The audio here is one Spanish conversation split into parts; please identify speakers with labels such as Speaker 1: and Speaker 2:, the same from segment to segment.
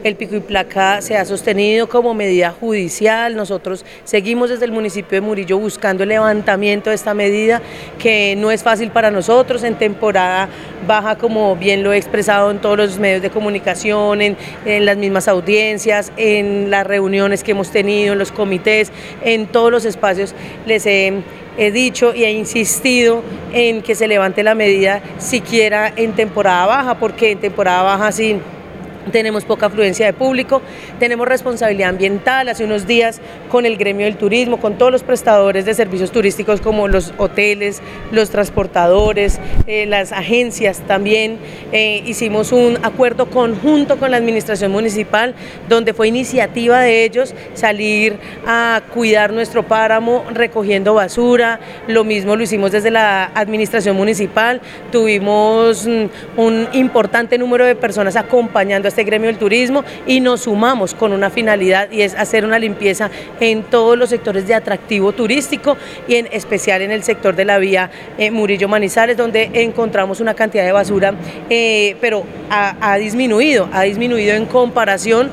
Speaker 1: el pico y placa se ha sostenido como medida judicial. Nosotros seguimos desde el municipio de Murillo buscando el levantamiento de esta medida, que no es fácil para nosotros en temporada baja, como bien lo he expresado en todos los medios de comunicación, en las mismas audiencias, en las reuniones que hemos tenido, en los comités, en todos los espacios les he dicho y he insistido en que se levante la medida siquiera en temporada baja, porque en temporada baja sí tenemos poca afluencia de público, tenemos responsabilidad ambiental. Hace unos días con el gremio del turismo, con todos los prestadores de servicios turísticos como los hoteles, los transportadores, las agencias también, hicimos un acuerdo conjunto con la administración municipal, donde fue iniciativa de ellos salir a cuidar nuestro páramo recogiendo basura. Lo mismo lo hicimos desde la administración municipal, tuvimos un importante número de personas acompañando a este gremio del turismo y nos sumamos con una finalidad, y es hacer una limpieza en todos los sectores de atractivo turístico y en especial en el sector de la vía Murillo-Manizales, donde encontramos una cantidad de basura, pero ha disminuido en comparación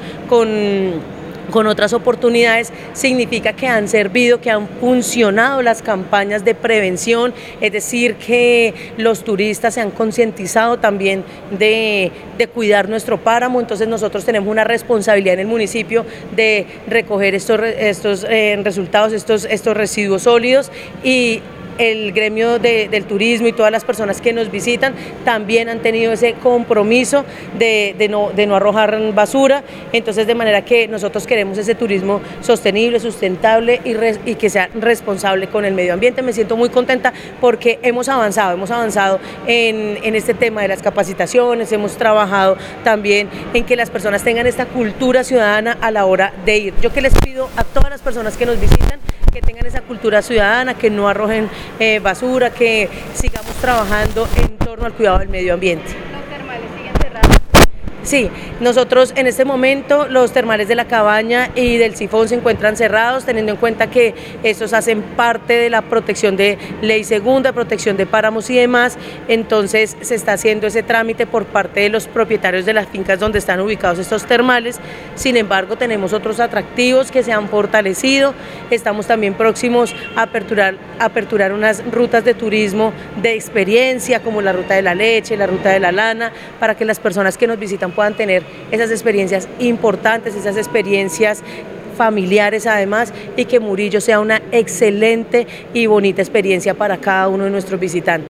Speaker 1: con otras oportunidades. Significa que han servido, que han funcionado las campañas de prevención, es decir, que los turistas se han concientizado también de cuidar nuestro páramo. Entonces nosotros tenemos una responsabilidad en el municipio de recoger estos resultados, estos residuos sólidos, y el gremio del turismo y todas las personas que nos visitan también han tenido ese compromiso de no arrojar basura. Entonces, de manera que nosotros queremos ese turismo sostenible, sustentable y que sea responsable con el medio ambiente. Me siento muy contenta porque hemos avanzado en este tema de las capacitaciones, hemos trabajado también en que las personas tengan esta cultura ciudadana a la hora de ir. Yo que les pido a todas las personas que nos visitan que tengan esa cultura ciudadana, que no arrojen basura, que sigamos trabajando en torno al cuidado del medio ambiente.
Speaker 2: ¿Los termales siguen cerrados?
Speaker 1: Sí, nosotros en este momento los termales de La Cabaña y del Sifón se encuentran cerrados, teniendo en cuenta que estos hacen parte de la protección de ley segunda, protección de páramos y demás. Entonces se está haciendo ese trámite por parte de los propietarios de las fincas donde están ubicados estos termales. Sin embargo, tenemos otros atractivos que se han fortalecido. Estamos también próximos a aperturar unas rutas de turismo de experiencia, como la ruta de la leche, la ruta de la lana, para que las personas que nos visitan puedan tener esas experiencias importantes, esas experiencias familiares además, y que Murillo sea una excelente y bonita experiencia para cada uno de nuestros visitantes.